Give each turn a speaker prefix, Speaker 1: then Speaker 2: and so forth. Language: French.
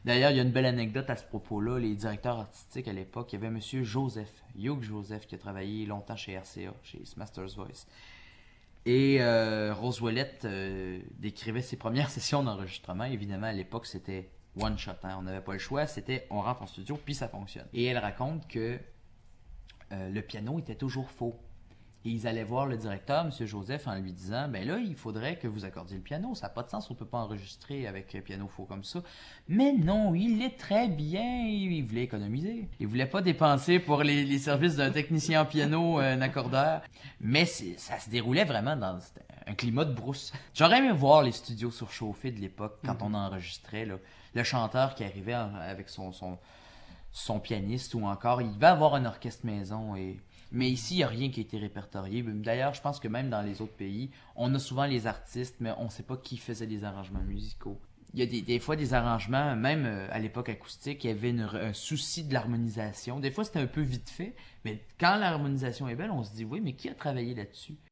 Speaker 1: D'ailleurs, il y a une belle anecdote à ce propos-là. Les directeurs artistiques à l'époque, il y avait Monsieur Joseph, Hugh Joseph, qui a travaillé longtemps chez RCA, chez Masters Voice. Et Rose Ouellette décrivait ses premières sessions d'enregistrement. Évidemment, à l'époque, c'était one shot. Hein. On n'avait pas le choix. C'était on rentre en studio, puis ça fonctionne. Et elle raconte que le piano était toujours faux. Et ils allaient voir le directeur, M. Joseph, en lui disant ben là, il faudrait que vous accordiez le piano. Ça n'a pas de sens, on ne peut pas enregistrer avec un piano faux comme ça. Mais non, il est très bien. Il voulait économiser. Il voulait pas dépenser pour les services d'un technicien en piano, un accordeur. Mais ça se déroulait vraiment dans un climat de brousse. J'aurais aimé voir les studios surchauffés de l'époque quand on enregistrait. Là. Le chanteur qui arrivait avec son pianiste ou encore, il va avoir un orchestre maison mais ici, il n'y a rien qui a été répertorié. D'ailleurs, je pense que même dans les autres pays, on a souvent les artistes, mais on ne sait pas qui faisait les arrangements musicaux. Il y a des fois des arrangements, même à l'époque acoustique, il y avait un souci de l'harmonisation. Des fois, c'était un peu vite fait, mais quand l'harmonisation est belle, on se dit, oui, mais qui a travaillé là-dessus?